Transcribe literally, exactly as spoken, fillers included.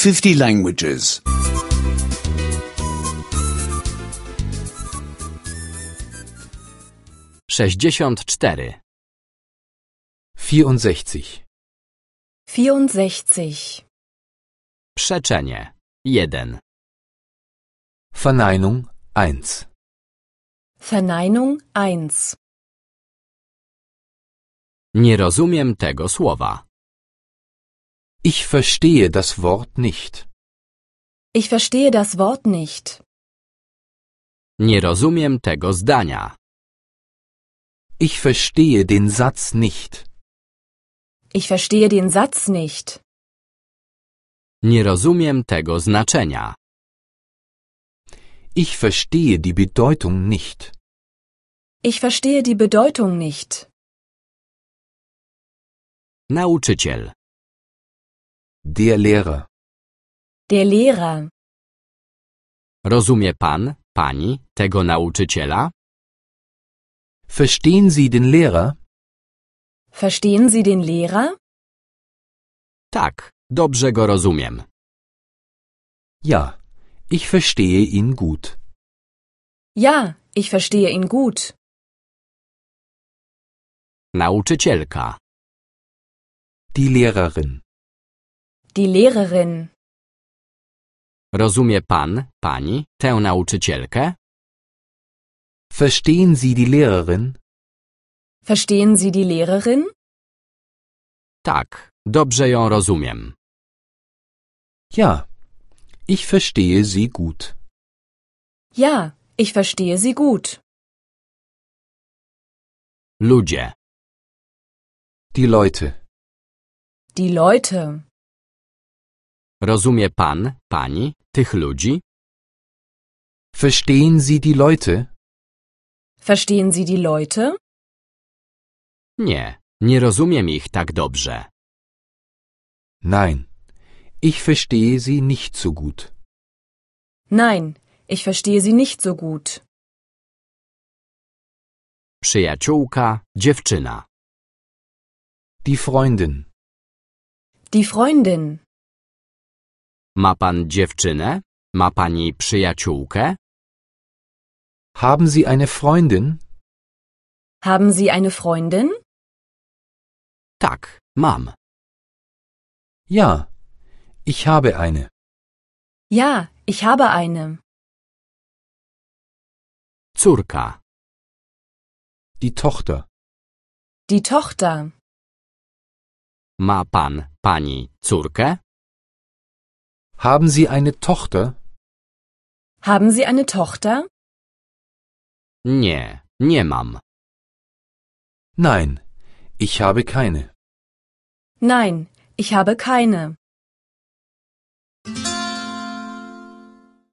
fifty languages. sześćdziesiąt cztery. vierundsechzig. vierundsechzig. Przeczenie. jeden. Verneinung eins. Verneinung eins. Nie rozumiem tego słowa. Ich verstehe das Wort nicht. Ich verstehe das Wort nicht. Nie rozumiem tego zdania. Ich verstehe den Satz nicht. Ich verstehe den Satz nicht. Nie rozumiem tego znaczenia. Ich verstehe die Bedeutung nicht. Ich verstehe die Bedeutung nicht. Nauczyciel. Der Lehrer. Der Lehrer. Rozumie pan, pani tego nauczyciela? Verstehen Sie den Lehrer? Verstehen Sie den Lehrer? Tak, dobrze go rozumiem. Ja, ich verstehe ihn gut. Ja, ich verstehe ihn gut. Nauczycielka. Die Lehrerin. Die Lehrerin. Rozumie pan, pani tę nauczycielkę? Verstehen Sie die Lehrerin? Verstehen Sie die Lehrerin? Tak, dobrze ją rozumiem. Ja, ich verstehe sie gut. Ja, ich verstehe sie gut. Ludzie. Die Leute. Die Leute. Rozumie pan, pani tych ludzi? Verstehen Sie die Leute? Verstehen Sie die Leute? Nie, nie rozumiem ich tak dobrze. Nein, ich verstehe sie nicht so gut. Nein, ich verstehe sie nicht so gut. Przyjaciółka, dziewczyna. Die Freundin. Die Freundin. Ma pan dziewczynę? Ma pani przyjaciółkę? Haben Sie eine Freundin? Haben Sie eine Freundin? Tak, mam. Ja, ich habe eine. Ja, ich habe eine. Córka. Die Tochter. Die Tochter. Ma pan, pani córkę? Haben Sie eine Tochter? Haben Sie eine Tochter? Nie, nie mam. Nein, ich habe keine. Nein, ich habe keine.